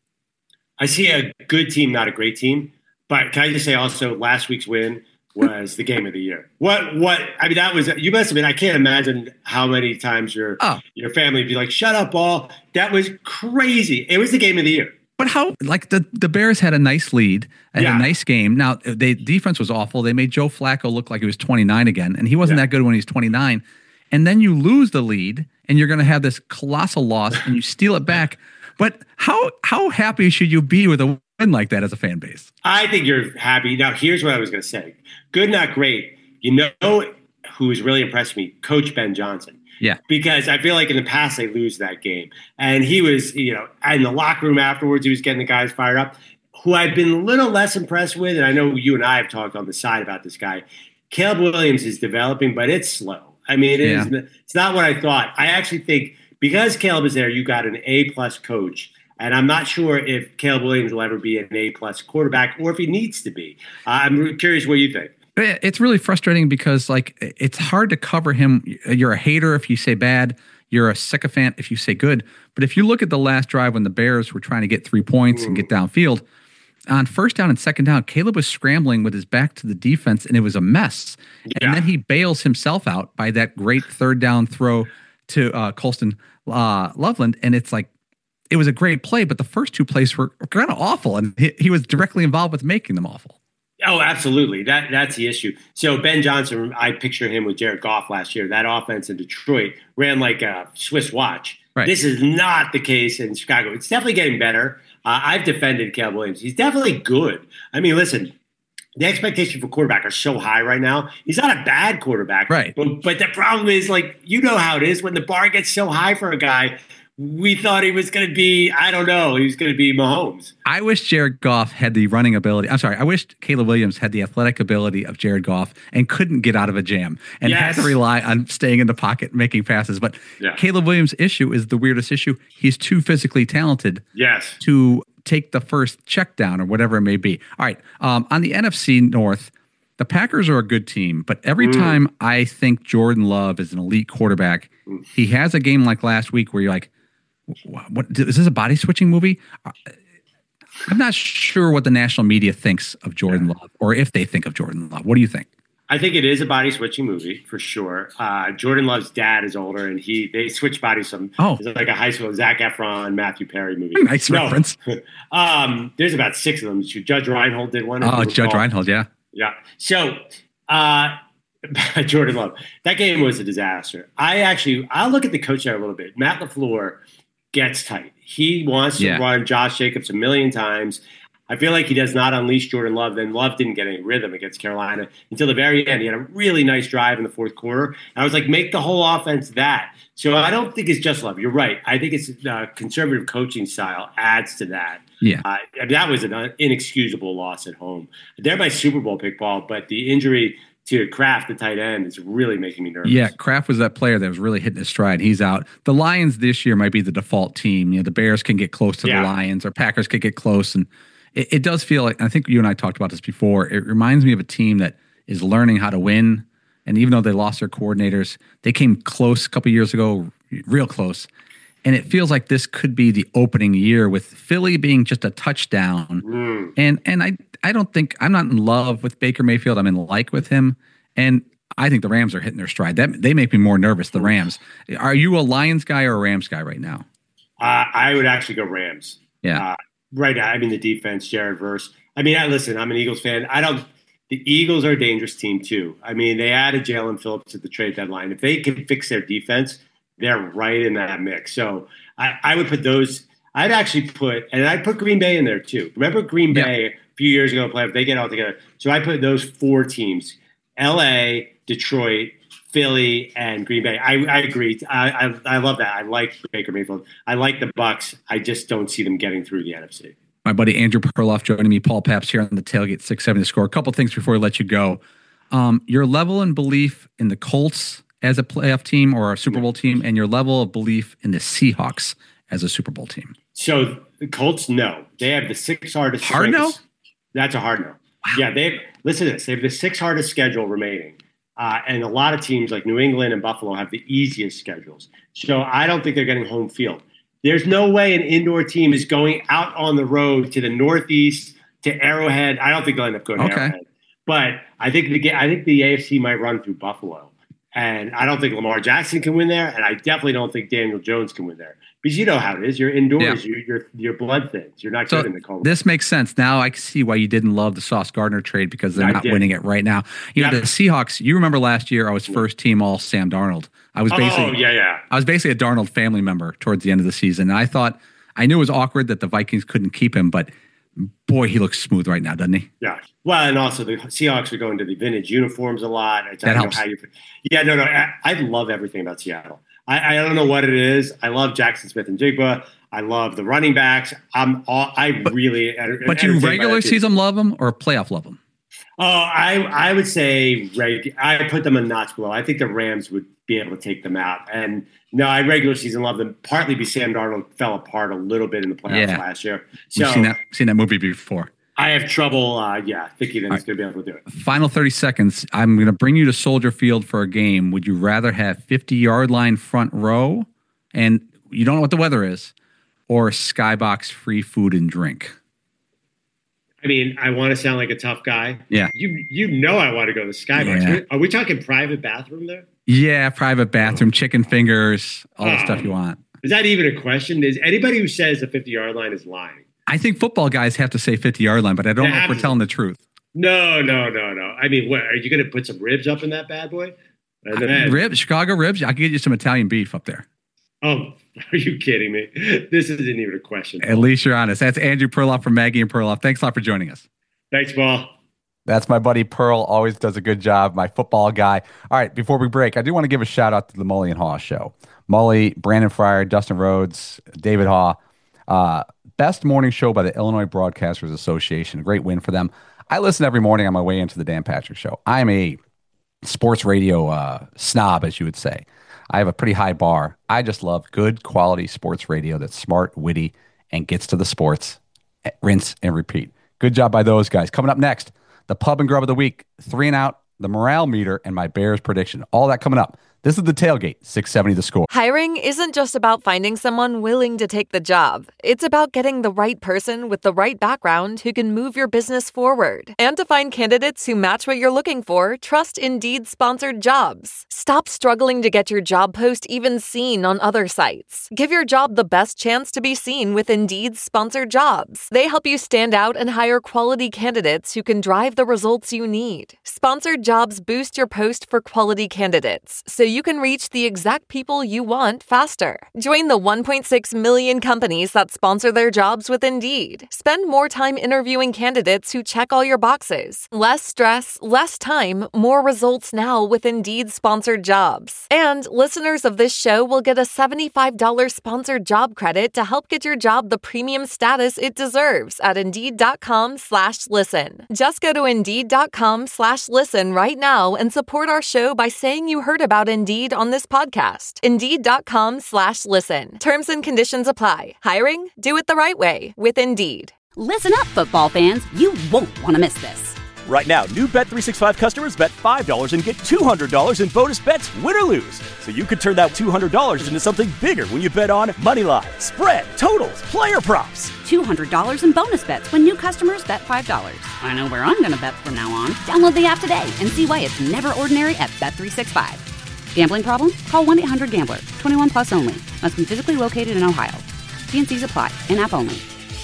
I see a good team, not a great team. But can I just say also last week's win was the game of the year. That was, you must have been, I can't imagine how many times your family would be like, shut up, Ball. That was crazy. It was the game of the year. But how, like the Bears had a nice lead and a nice game. Now, defense was awful. They made Joe Flacco look like he was 29 again, and he wasn't that good when he was 29. And then you lose the lead, and you're going to have this colossal loss, and you steal it back. But how happy should you be with a win like that as a fan base? I think you're happy. Now, here's what I was going to say. Good, not great. You know who's really impressed me? Coach Ben Johnson. Yeah. Because I feel like in the past they lose that game. And he was, in the locker room afterwards, he was getting the guys fired up. Who I've been a little less impressed with, and I know you and I have talked on the side about this guy, Caleb Williams is developing, but it's slow. I mean, it's not what I thought. I actually think because Caleb is there, you got an A-plus coach. And I'm not sure if Caleb Williams will ever be an A-plus quarterback or if he needs to be. I'm curious what you think. It's really frustrating because, like, it's hard to cover him. You're a hater if you say bad. You're a sycophant if you say good. But if you look at the last drive when the Bears were trying to get 3 points and get downfield, on first down and second down, Caleb was scrambling with his back to the defense, and it was a mess. Yeah. And then he bails himself out by that great third down throw to Colston Loveland. And it's like, it was a great play, but the first two plays were kind of awful, and he was directly involved with making them awful. Oh, absolutely. That's the issue. So Ben Johnson, I picture him with Jared Goff last year. That offense in Detroit ran like a Swiss watch. Right. This is not the case in Chicago. It's definitely getting better. I've defended Caleb Williams. He's definitely good. I mean, listen, the expectations for quarterback are so high right now. He's not a bad quarterback. Right. But the problem is, like, you know how it is when the bar gets so high for a guy. We thought he was going to be, I don't know, he was going to be Mahomes. I wish Jared Goff had the running ability. I'm sorry. I wish Caleb Williams had the athletic ability of Jared Goff and couldn't get out of a jam and had to rely on staying in the pocket and making passes. But Caleb Williams' issue is the weirdest issue. He's too physically talented to take the first check down or whatever it may be. All right. On the NFC North, the Packers are a good team, but every time I think Jordan Love is an elite quarterback, he has a game like last week where you're like, what is this, a body switching movie? I'm not sure what the national media thinks of Jordan Love, or if they think of Jordan Love. What do you think? I think it is a body switching movie for sure. Jordan Love's dad is older, and they switch bodies. It's like a high school Zac Efron, Matthew Perry movie. Nice reference. There's about 6 of them. Judge Reinhold did one. Oh, Judge Reinhold, yeah. Yeah. So Jordan Love, that game was a disaster. I'll look at the coach there a little bit. Matt LaFleur gets tight. He wants to run Josh Jacobs a million times. I feel like he does not unleash Jordan Love. Then Love didn't get any rhythm against Carolina until the very end. He had a really nice drive in the fourth quarter. And I was like, make the whole offense that. So I don't think it's just Love. You're right. I think it's conservative coaching style adds to that. Yeah. That was an inexcusable loss at home. They're my Super Bowl pick, Paul, but the injury to Kraft, the tight end, is really making me nervous. Yeah, Kraft was that player that was really hitting his stride. He's out. The Lions this year might be the default team. The Bears can get close to the Lions, or Packers could get close. And it does feel like, I think you and I talked about this before, it reminds me of a team that is learning how to win. And even though they lost their coordinators, they came close a couple years ago, real close. And it feels like this could be the opening year with Philly being just a touchdown. And I don't think, I'm not in love with Baker Mayfield. I'm in like with him. And I think the Rams are hitting their stride. They make me more nervous, the Rams. Are you a Lions guy or a Rams guy right now? I would actually go Rams. Yeah. Right now, I mean, the defense, Jared Verse. I mean, listen, I'm an Eagles fan. The Eagles are a dangerous team too. I mean, they added Jalen Phillips at the trade deadline. If they can fix their defense, they're right in that mix. So I would put those. I'd put Green Bay in there too. Remember Green Bay a few years ago, they get all together. So I put those 4 teams: L.A., Detroit, Philly, and Green Bay. I agree. I love that. I like Baker Mayfield. I like the Bucs. I just don't see them getting through the NFC. My buddy Andrew Perloff joining me, Paul Paps here on the Tailgate 670 The Score. A couple things before we let you go. Your level and belief in the Colts as a playoff team or a Super Bowl team, and your level of belief in the Seahawks as a Super Bowl team. So the Colts, no. They have the 6 hardest. Hard no? That's a hard no. Wow. Yeah, listen to this. They have the 6 hardest schedule remaining. And a lot of teams like New England and Buffalo have the easiest schedules. So I don't think they're getting home field. There's no way an indoor team is going out on the road to the Northeast, to Arrowhead. I don't think they'll end up going to Arrowhead. But I think the AFC might run through Buffalo. And I don't think Lamar Jackson can win there, and I definitely don't think Daniel Jones can win there. Because you know how it is. You're indoors. Yeah. You're blood thins. You're not good in the cold. This makes sense. Now I can see why you didn't love the Sauce Gardner trade, because they're not winning it right now. You know, the Seahawks, you remember last year I was first team all Sam Darnold. I was basically I was basically a Darnold family member towards the end of the season. And I knew it was awkward that the Vikings couldn't keep him, but boy, he looks smooth right now, doesn't he? Yeah. Well, and also the Seahawks are going to the vintage uniforms a lot. That helps. I love everything about Seattle. I don't know what it is. I love Jackson Smith and Jigba. I love the running backs. But you regular season love them or playoff love them? Oh, I would say I put them a notch below. I think the Rams would be able to take them out. And no, I regular season love them, partly because Sam Darnold fell apart a little bit in the playoffs last year. So We've seen that movie before. I have trouble, thinking that he's going to be able to do it. Final 30 seconds. I'm going to bring you to Soldier Field for a game. Would you rather have 50-yard line front row, and you don't know what the weather is, or Skybox free food and drink? I mean, I want to sound like a tough guy. Yeah. You know I want to go to the Skybox. Yeah. Are we talking private bathroom there? Yeah, private bathroom, chicken fingers, all the stuff you want. Is that even a question? Is anybody who says the 50-yard line is lying? I think football guys have to say 50-yard line, but I don't know if we're telling the truth. No. I mean, what, are you going to put some ribs up in that bad boy? Ribs, Chicago ribs? I can get you some Italian beef up there. Oh, are you kidding me? This isn't even a question. At least you're honest. That's Andrew Perloff from Maggie and Perloff. Thanks a lot for joining us. Thanks, Paul. That's my buddy Pearl. Always does a good job. My football guy. All right, before we break, I do want to give a shout out to the Mully and Haw show. Mully, Brandon Fryer, Dustin Rhodes, David Haw. Best morning show by the Illinois Broadcasters Association. Great win for them. I listen every morning on my way into the Dan Patrick Show. I'm a sports radio snob, as you would say. I have a pretty high bar. I just love good quality sports radio that's smart, witty, and gets to the sports. Rinse and repeat. Good job by those guys. Coming up next, the Pub and Grub of the Week, 3 and Out, the morale meter, and my Bears prediction. All that coming up. This is the Tailgate, 670 The Score. Hiring isn't just about finding someone willing to take the job. It's about getting the right person with the right background who can move your business forward. And to find candidates who match what you're looking for, trust Indeed sponsored jobs. Stop struggling to get your job post even seen on other sites. Give your job the best chance to be seen with Indeed sponsored jobs. They help you stand out and hire quality candidates who can drive the results you need. Sponsored jobs boost your post for quality candidates, so you can reach the exact people you want faster. Join the 1.6 million companies that sponsor their jobs with Indeed. Spend more time interviewing candidates who check all your boxes. Less stress, less time, more results now with Indeed sponsored jobs. And listeners of this show will get a $75 sponsored job credit to help get your job the premium status it deserves at Indeed.com/listen. Just go to Indeed.com/listen right now and support our show by saying you heard about Indeed on this podcast. Indeed.com/listen. Terms and conditions apply. Hiring? Do it the right way with Indeed. Listen up, football fans. You won't want to miss this. Right now, new Bet365 customers bet $5 and get $200 in bonus bets, win or lose. So you could turn that $200 into something bigger when you bet on moneyline, spread, totals, player props. $200 in bonus bets when new customers bet $5. I know where I'm going to bet from now on. Download the app today and see why it's never ordinary at Bet365. Gambling problem? Call 1-800-GAMBLER. 21 plus only. Must be physically located in Ohio. T&Cs apply. In-app only.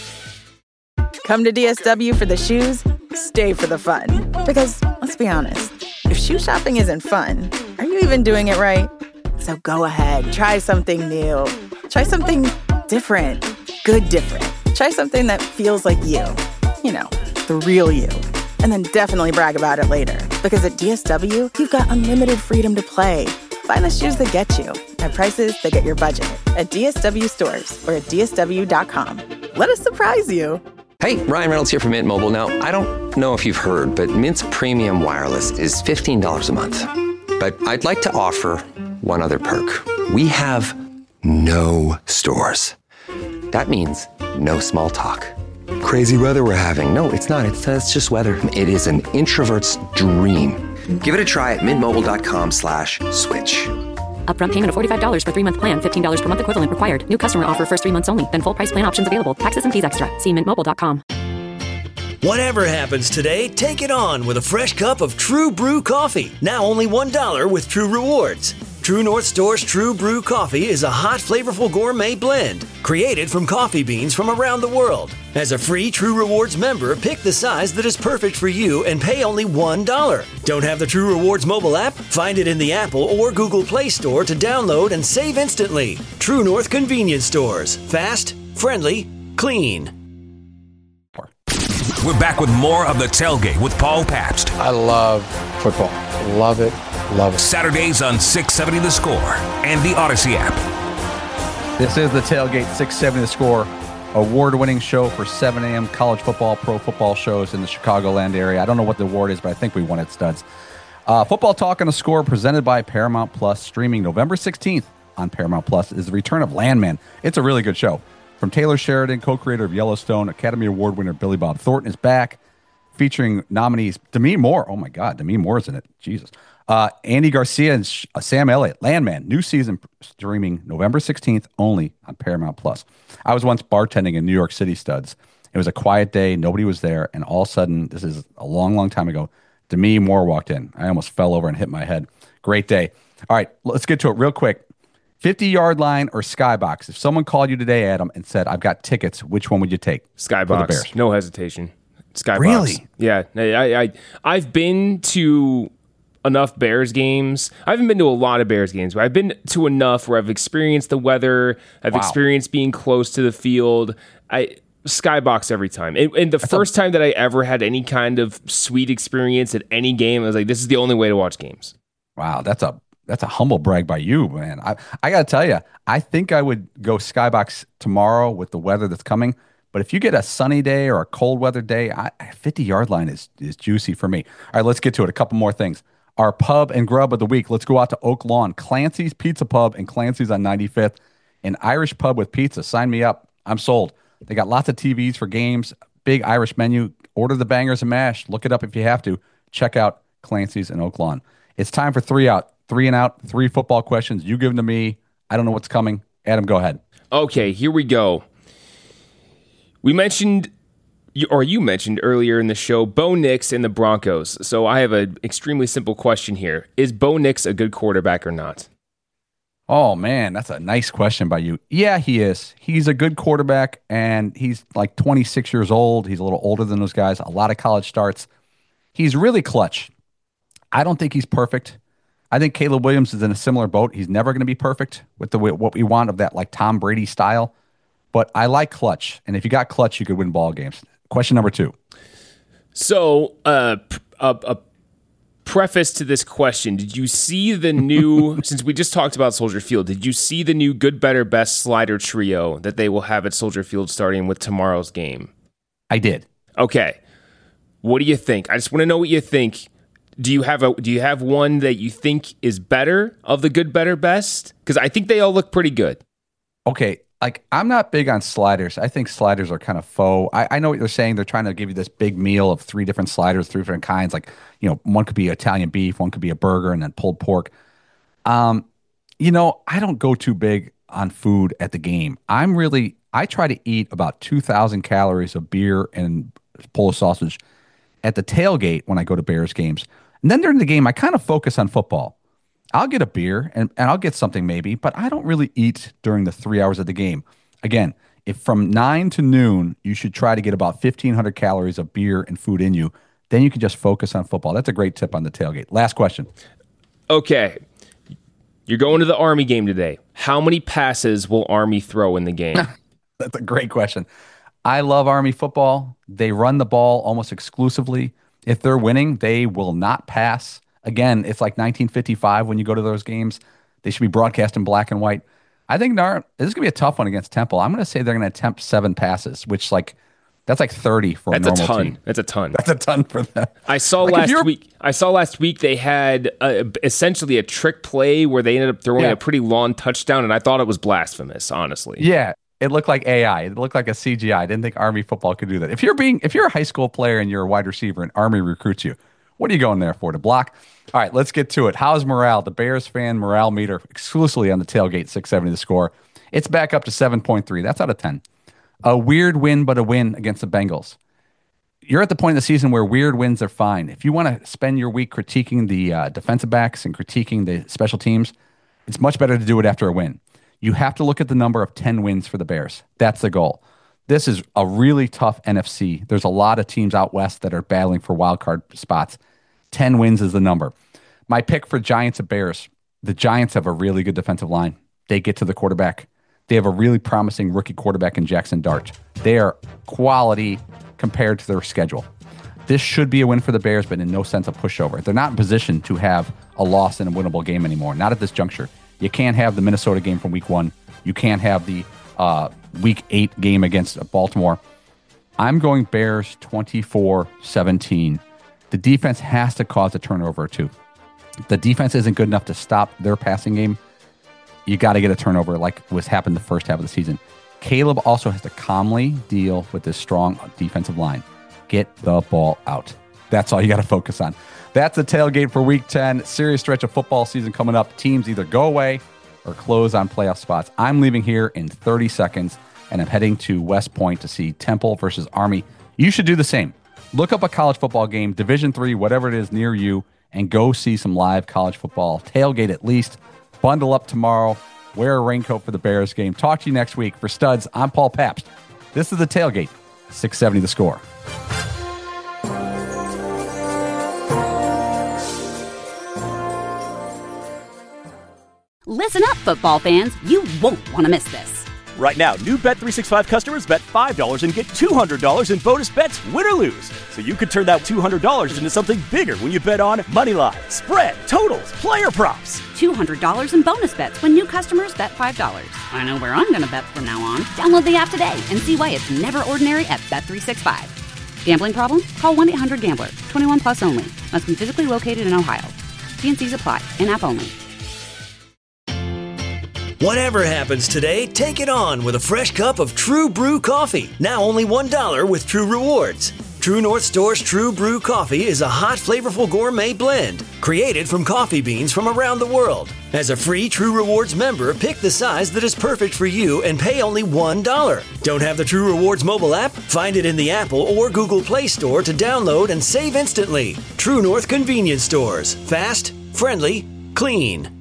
Come to DSW for the shoes, stay for the fun. Because, let's be honest, if shoe shopping isn't fun, are you even doing it right? So go ahead, try something new. Try something different. Good different. Try something that feels like you. You know, the real you. And then definitely brag about it later. Because at DSW, you've got unlimited freedom to play. Find the shoes that get you at prices that get your budget at DSW stores or at DSW.com. Let us surprise you. Hey, Ryan Reynolds here from Mint Mobile. Now, I don't know if you've heard, but Mint's premium wireless is $15 a month. But I'd like to offer one other perk. We have no stores. That means no small talk. Crazy weather we're having. No, it's not. It's just weather. It is an introvert's dream. Give it a try at mintmobile.com/switch. Upfront payment of $45 for 3-month plan. $15 per month equivalent required. New customer offer first 3 months only. Then full price plan options available. Taxes and fees extra. See mintmobile.com. Whatever happens today, take it on with a fresh cup of True Brew coffee. Now only $1 with True Rewards. True North Store's True Brew coffee is a hot, flavorful gourmet blend created from coffee beans from around the world. As a free True Rewards member, pick the size that is perfect for you and pay only $1. Don't have the True Rewards mobile app? Find it in the Apple or Google Play Store to download and save instantly. True North convenience stores. Fast, friendly, clean. We're back with more of The Tailgate with Paul Pabst. I love football. Love it. Love it. Saturdays on 670 The Score and the Odyssey app. This is The Tailgate, 670 The Score, award-winning show for 7 a.m. college football, pro football shows in the Chicagoland area. I don't know what the award is, but I think we won it, studs. Football Talk on The Score, presented by Paramount Plus, streaming November 16th on Paramount Plus, is the return of Landman. It's a really good show. From Taylor Sheridan, co-creator of Yellowstone, Academy Award winner Billy Bob Thornton is back, featuring nominees Demi Moore. Oh, my God, Demi Moore's in it. Jesus. Andy Garcia and Sam Elliott. Landman, new season streaming November 16th only on Paramount Plus. I was once bartending in New York City, studs. It was a quiet day. Nobody was there. And all of a sudden, this is a long, long time ago, Demi Moore walked in. I almost fell over and hit my head. Great day. All right, let's get to it real quick. 50-yard line or Skybox? If someone called you today, Adam, and said, I've got tickets, which one would you take? Skybox. No hesitation. Skybox. Really? Yeah. I've been to enough Bears games. I haven't been to a lot of Bears games, but I've been to enough where I've experienced the weather. I've experienced being close to the field. Skybox every time. And the first time that I ever had any kind of sweet experience at any game, I was like, this is the only way to watch games. Wow, that's a humble brag by you, man. I got to tell you, I think I would go Skybox tomorrow with the weather that's coming. But if you get a sunny day or a cold weather day, 50-yard line is juicy for me. All right, let's get to it. A couple more things. Our pub and grub of the week. Let's go out to Oak Lawn. Clancy's Pizza Pub and Clancy's on 95th. An Irish pub with pizza. Sign me up. I'm sold. They got lots of TVs for games. Big Irish menu. Order the bangers and mash. Look it up if you have to. Check out Clancy's in Oak Lawn. It's time for 3 out. 3 and out. 3 football questions. You give them to me. I don't know what's coming. Adam, go ahead. Okay, here we go. You mentioned earlier in the show, Bo Nix and the Broncos. So I have an extremely simple question here. Is Bo Nix a good quarterback or not? Oh, man, that's a nice question by you. Yeah, he is. He's a good quarterback, and he's like 26 years old. He's a little older than those guys. A lot of college starts. He's really clutch. I don't think he's perfect. I think Caleb Williams is in a similar boat. He's never going to be perfect with what we want of that like Tom Brady style. But I like clutch, and if you got clutch, you could win ball games. Question number 2. So, a preface to this question: did you see the new? Since we just talked about Soldier Field, did you see the new good, better, best slider trio that they will have at Soldier Field starting with tomorrow's game? I did. Okay, what do you think? I just want to know what you think. Do you have one that you think is better of the good, better, best? Because I think they all look pretty good. Okay. Like, I'm not big on sliders. I think sliders are kind of faux. I know what you're saying. They're trying to give you this big meal of 3 different sliders, 3 different kinds. Like, one could be Italian beef, one could be a burger, and then pulled pork. I don't go too big on food at the game. I try to eat about 2,000 calories of beer and Polish sausage at the tailgate when I go to Bears games. And then during the game, I kind of focus on football. I'll get a beer and I'll get something maybe, but I don't really eat during the 3 hours of the game. Again, if from 9 to noon, you should try to get about 1,500 calories of beer and food in you. Then you can just focus on football. That's a great tip on the tailgate. Last question. Okay. You're going to the Army game today. How many passes will Army throw in the game? That's a great question. I love Army football. They run the ball almost exclusively. If they're winning, they will not pass. Again, it's like 1955 when you go to those games. They should be broadcast in black and white. I think this is going to be a tough one against Temple. I'm going to say they're going to attempt 7 passes, which that's like 30 for a normal team. That's a ton. That's a ton for them. I saw last week they had essentially a trick play where they ended up throwing a pretty long touchdown, and I thought it was blasphemous, honestly. Yeah, it looked like AI. It looked like a CGI. I didn't think Army football could do that. If you're a high school player and you're a wide receiver and Army recruits you, what are you going there for? To block? All right, let's get to it. How's morale? The Bears fan morale meter exclusively on the tailgate, 670 The Score. It's back up to 7.3. That's out of 10. A weird win, but a win against the Bengals. you're at the point in the season where weird wins are fine. If you want to spend your week critiquing the defensive backs and critiquing the special teams, it's much better to do it after a win. You have to look at the number of 10 wins for the Bears. That's the goal. This is a really tough NFC. There's a lot of teams out west that are battling for wild card spots. 10 wins is the number. My pick for Giants and Bears. The Giants have a really good defensive line. They get to the quarterback. They have a really promising rookie quarterback in Jackson Dart. They are quality compared to their schedule. This should be a win for the Bears, but in no sense a pushover. They're not in position to have a loss in a winnable game anymore. Not at this juncture. You can't have the Minnesota game from week 1. You can't have the week 8 game against Baltimore. I'm going Bears 24-17. The defense has to cause a turnover or two. The defense isn't good enough to stop their passing game. You got to get a turnover like was happened the first half of the season. Caleb also has to calmly deal with this strong defensive line. Get the ball out. That's all you got to focus on. That's the tailgate for Week 10. Serious stretch of football season coming up. Teams either go away or close on playoff spots. I'm leaving here in 30 seconds, and I'm heading to West Point to see Temple versus Army. You should do the same. Look up a college football game, Division III, whatever it is near you, and go see some live college football. Tailgate at least. Bundle up tomorrow. Wear a raincoat for the Bears game. Talk to you next week. For Studs, I'm Paul Pabst. This is the Tailgate, 670 The Score. Listen up, football fans. You won't want to miss this. Right now, new Bet365 customers bet $5 and get $200 in bonus bets, win or lose. So you could turn that $200 into something bigger when you bet on moneyline, spread, totals, player props. $200 in bonus bets when new customers bet $5. I know where I'm going to bet from now on. Download the app today and see why it's never ordinary at Bet365. Gambling problem? Call 1-800-GAMBLER. 21 plus only. Must be physically located in Ohio. T&Cs apply. In-app only. Whatever happens today, take it on with a fresh cup of True Brew coffee. Now only $1 with True Rewards. True North Store's True Brew coffee is a hot, flavorful gourmet blend created from coffee beans from around the world. As a free True Rewards member, pick the size that is perfect for you and pay only $1. Don't have the True Rewards mobile app? Find it in the Apple or Google Play Store to download and save instantly. True North Convenience Stores. Fast, friendly, clean.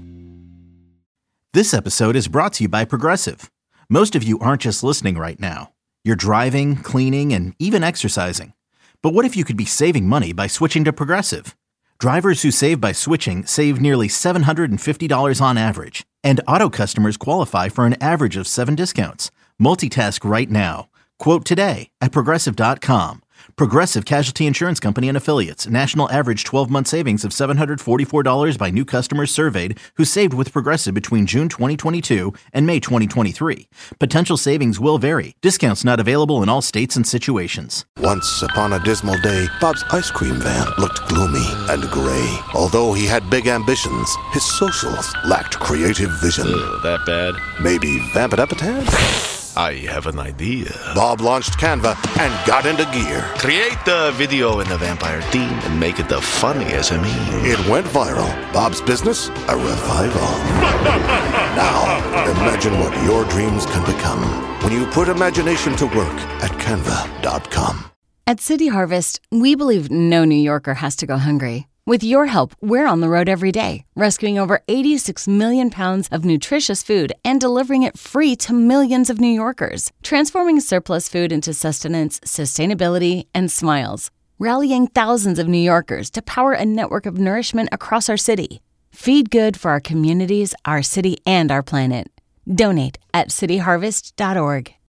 This episode is brought to you by Progressive. Most of you aren't just listening right now. You're driving, cleaning, and even exercising. But what if you could be saving money by switching to Progressive? Drivers who save by switching save nearly $750 on average. And auto customers qualify for an average of 7 discounts. Multitask right now. Quote today at Progressive.com. Progressive Casualty Insurance Company and Affiliates. National average 12-month savings of $744 by new customers surveyed who saved with Progressive between June 2022 and May 2023. Potential savings will vary. Discounts not available in all states and situations. Once upon a dismal day, Bob's ice cream van looked gloomy and gray. Although he had big ambitions, his socials lacked creative vision. That bad? Maybe vamp it up a tad? I have an idea. Bob launched Canva and got into gear. Create the video in the vampire theme and make it the funniest of me. It went viral. Bob's business, a revival. Now, imagine what your dreams can become when you put imagination to work at Canva.com. At City Harvest, we believe no New Yorker has to go hungry. With your help, we're on the road every day, rescuing over 86 million pounds of nutritious food and delivering it free to millions of New Yorkers, transforming surplus food into sustenance, sustainability, and smiles, rallying thousands of New Yorkers to power a network of nourishment across our city. Feed good for our communities, our city, and our planet. Donate at cityharvest.org.